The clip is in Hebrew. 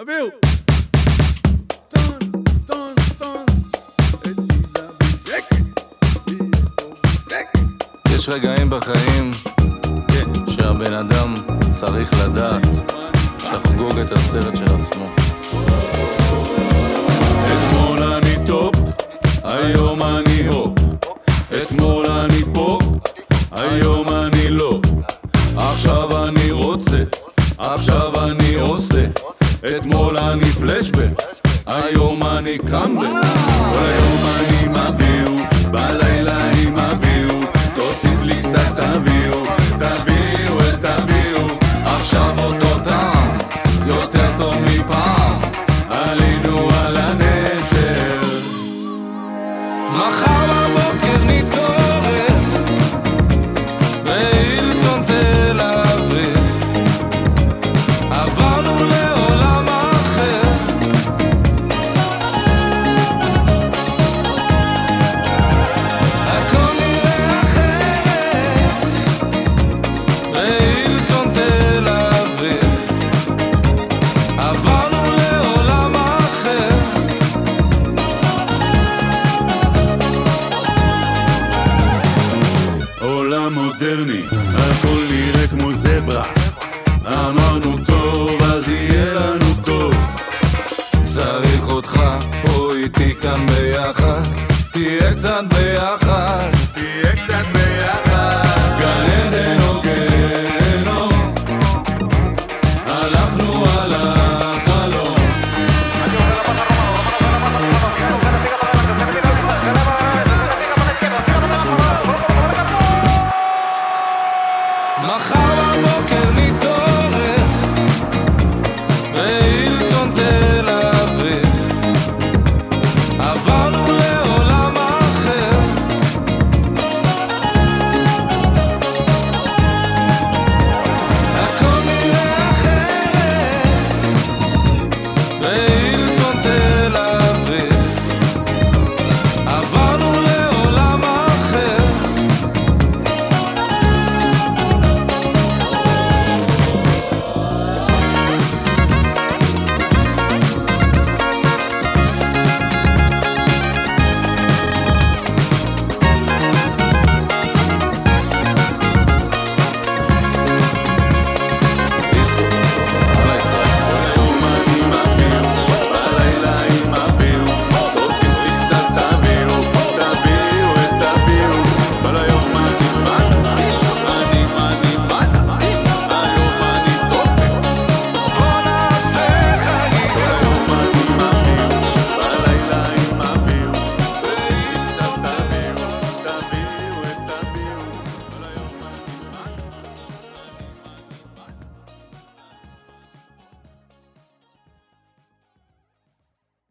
אוויר! יש רגעים בחיים שהבן אדם צריך לדעת לחגוג את הסרט של עצמו. אתמול אני טופ, היום אני הופ. אתמול אני פה, היום אני לא. עכשיו אני רוצה, עכשיו אני עושה. אתמול אני פלשבק, היום אני קמבק. כל היום אני מביא, בלילה אני מביא, תוסיף לי קצת אוויר.